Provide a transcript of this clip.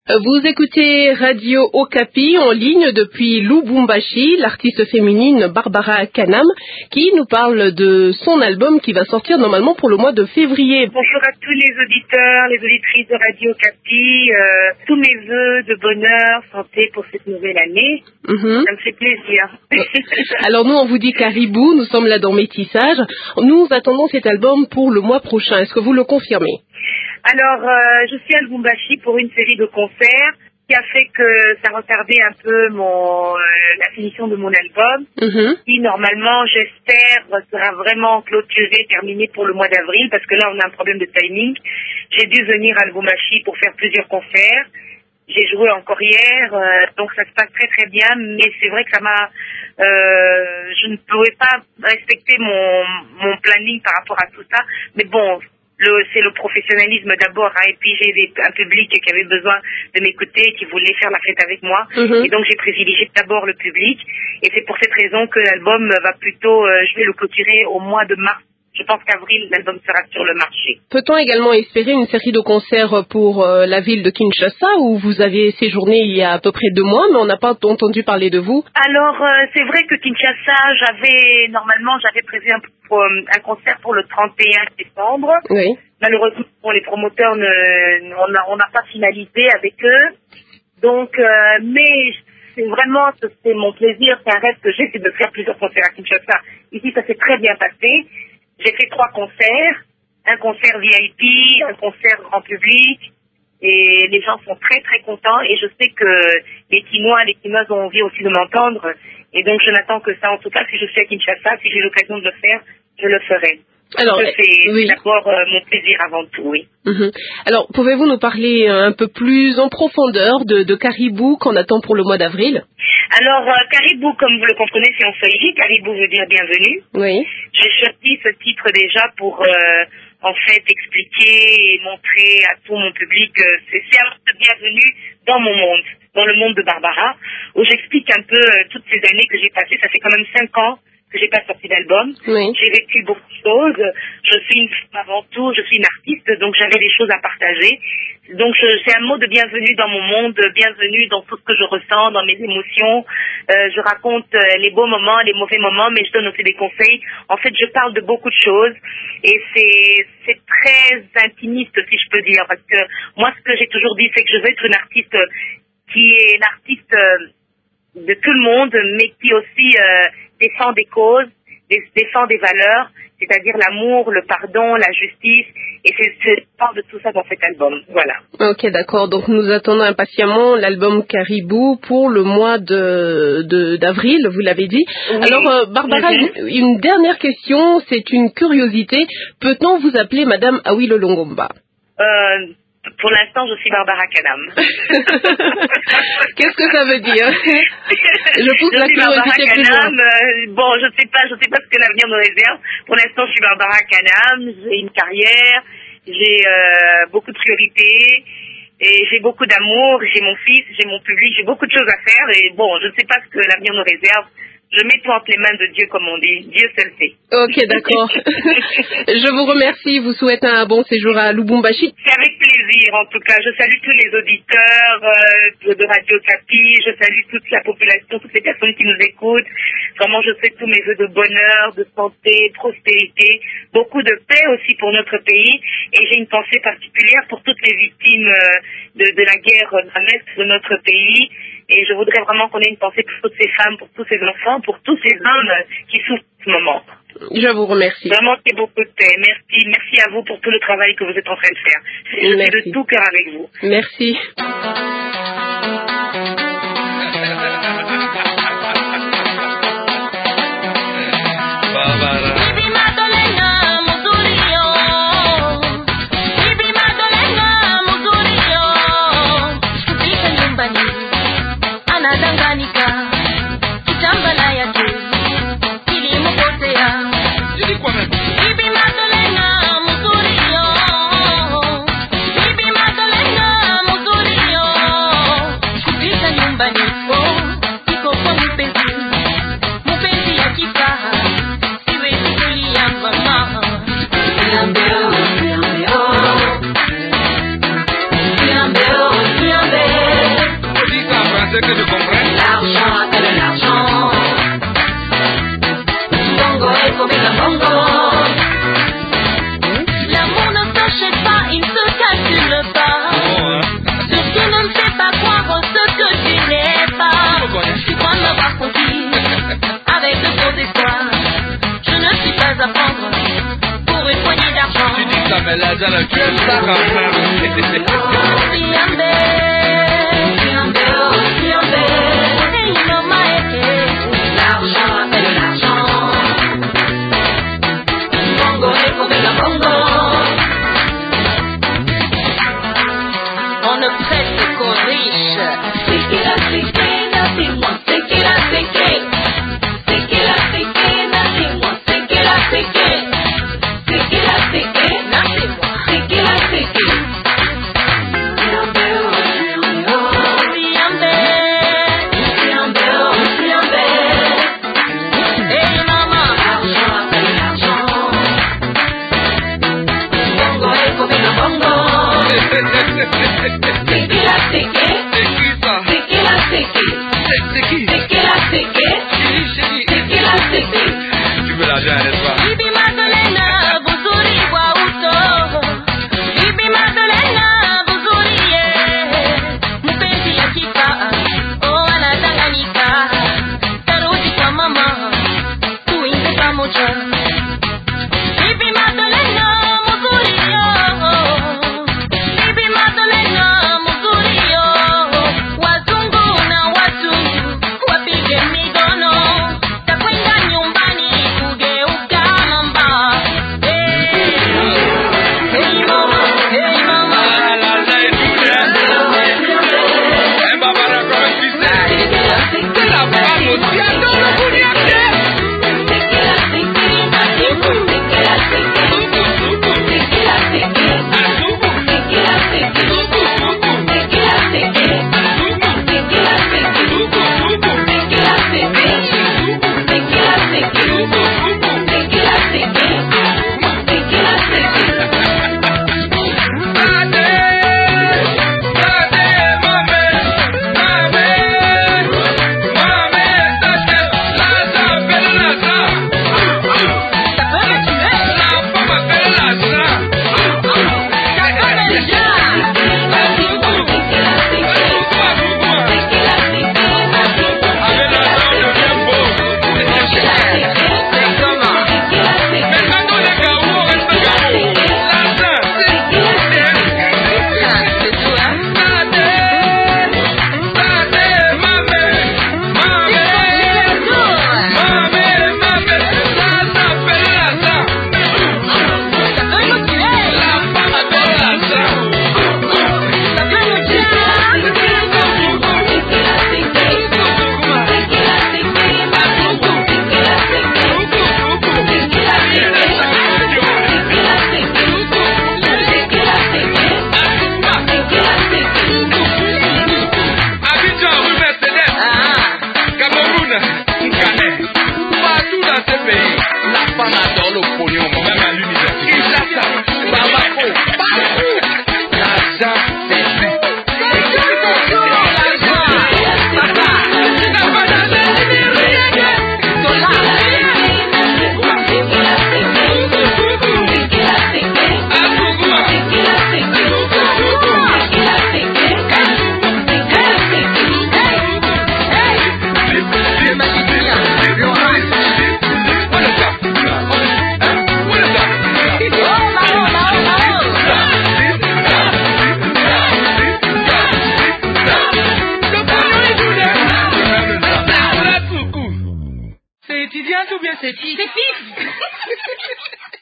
Vous écoutez Radio Okapi en ligne depuis Lubumbashi, l'artiste féminine Barbara Kanam qui nous parle de son album qui va sortir normalement pour le mois de février. Bonjour à tous les auditeurs, les auditrices de Radio Okapi, tous mes vœux de bonheur, santé pour cette nouvelle année. Ça me fait plaisir. Alors nous on vous dit Caribou, nous sommes là dans Métissage. Nous attendons cet album pour le mois prochain. Est-ce que vous le confirmez? Alors, je suis à Lubumbashi pour une série de concerts qui a fait que ça retardait un peu la finition de mon album, qui normalement, j'espère, sera vraiment clôturé, terminé pour le mois d'avril, parce que là, on a un problème de timing. J'ai dû venir à Lubumbashi pour faire plusieurs concerts. J'ai joué encore hier, donc ça se passe très très bien, mais c'est vrai que ça m'a... je ne pouvais pas respecter mon planning par rapport à tout ça, mais bon... c'est le professionnalisme d'abord, et puis j'ai un public qui avait besoin de m'écouter, qui voulait faire la fête avec moi, et donc j'ai privilégié d'abord le public, et c'est pour cette raison que l'album va plutôt, je vais le clôturer au mois de mars. Je pense qu'avril, l'album sera sur le marché. Peut-on également espérer une série de concerts pour la ville de Kinshasa, où vous avez séjourné il y a à peu près 2 mois, mais on n'a pas entendu parler de vous? Alors, c'est vrai que Kinshasa, j'avais prévu un concert pour le 31 décembre. Oui. Malheureusement, les promoteurs, on n'a pas finalisé avec eux. Donc, mais c'est mon plaisir, c'est un rêve que j'ai, c'est de faire plusieurs concerts à Kinshasa. Ici, ça s'est très bien passé. J'ai fait 3 concerts, un concert VIP, un concert grand public, et les gens sont très très contents, et je sais que les Quinoises ont envie aussi de m'entendre, et donc je n'attends que ça. En tout cas, si je suis à Kinshasa, si j'ai l'occasion de le faire, je le ferai. Alors, c'est d'abord mon plaisir avant tout, oui. Alors, pouvez-vous nous parler un peu plus en profondeur de Caribou qu'on attend pour le mois d'avril? Alors, Caribou, comme vous le comprenez, c'est en swahili. Caribou veut dire bienvenue. Oui. J'ai choisi ce titre déjà pour, en fait, expliquer et montrer à tout mon public que c'est un mot de bienvenue dans mon monde, dans le monde de Barbara, où j'explique un peu toutes ces années que j'ai passées. Ça fait quand même 5 ans que j'ai pas sorti d'album. Oui. J'ai vécu beaucoup de choses. Je suis une femme avant tout, je suis une artiste, donc j'avais des choses à partager. Donc c'est un mot de bienvenue dans mon monde, bienvenue dans tout ce que je ressens, dans mes émotions. Je raconte les beaux moments, les mauvais moments, mais je donne aussi des conseils. En fait, je parle de beaucoup de choses et c'est très intimiste, si je peux dire, parce que moi, ce que j'ai toujours dit, c'est que je veux être une artiste qui est une artiste de tout le monde, mais qui aussi défend des causes, défend des valeurs, c'est-à-dire l'amour, le pardon, la justice, et je parle de tout ça dans cet album, voilà. Ok, d'accord, donc nous attendons impatiemment l'album Caribou pour le mois d'avril, vous l'avez dit. Oui. Alors, Barbara, une dernière question, c'est une curiosité, peut-on vous appeler Madame Awilo Longomba? Pour l'instant, je suis Barbara Kanam. Qu'est-ce que ça veut dire? Je pousse la curiosité plus loin. Bon, je sais pas ce que l'avenir nous réserve. Pour l'instant, je suis Barbara Kanam. J'ai une carrière, j'ai beaucoup de priorités, et j'ai beaucoup d'amour. J'ai mon fils, j'ai mon public, j'ai beaucoup de choses à faire. Et bon, je ne sais pas ce que l'avenir nous réserve. Je mets tout entre les mains de Dieu, comme on dit. Dieu seul sait. Ok, d'accord. Je vous remercie. Vous souhaite un bon séjour à Lubumbashi. C'est avec plaisir, en tout cas. Je salue tous les auditeurs de Radio Okapi. Je salue toute la population, toutes les personnes qui nous écoutent. Vraiment, je souhaite tous mes vœux de bonheur, de santé, prospérité, beaucoup de paix aussi pour notre pays. Et j'ai une pensée particulière pour toutes les victimes de la guerre dans l'Est de notre pays. Et je voudrais vraiment qu'on ait une pensée pour toutes ces femmes, pour tous ces enfants, pour tous ces hommes qui souffrent en ce moment. Je vous remercie. Vraiment, c'est beaucoup de paix. Merci. Merci à vous pour tout le travail que vous êtes en train de faire. Je suis de tout cœur avec vous. Merci. ce que je comprends. L'argent appelle l'argent. Bongo et Kobela Bongo. L'amour ne s'achète pas, il ne se calcule pas. Surtout ne me fais pas croire ce que tu n'es pas. Tu crois m'avoir conquis avec de faux espoirs. Je ne suis pas à prendre pour une poignée d'argent. Tu dis ça, mais là, tu aimes ça quand même. L'argent appelle l'argent. Bongo et Kobela Bongo. On ne prête qu'aux riches. C'est qu'il a séqué, dis-moi, c'est qu'il a séqué. C'est qu'il a séqué, dis-moi, c'est qu'il a séqué. C'est qu'il a séqué, dis-moi, c'est qu'il a séqué. Tu veux l'argent, n'est-ce pas? Bibi Madeleine, buzuri wa uto. Bibi Madeleine, buzuri ye. Mpenzi ya kifa, oh anadanganyika. Tarudi kwa mama, tuimbe pamoja. Bibi Madeleine, mzuri yo. Bibi Madeleine, mzuri yo. Wazungu na watu wapige migono. Takwenda nyumbani kugeuka mamba. Hey mama, hey mama. L'argent est tout, hein? Eh, Barbara, comme tu sais, la femme aussi adore le bourrier. C'est étudiante ou bien c'est fille? C'est fille.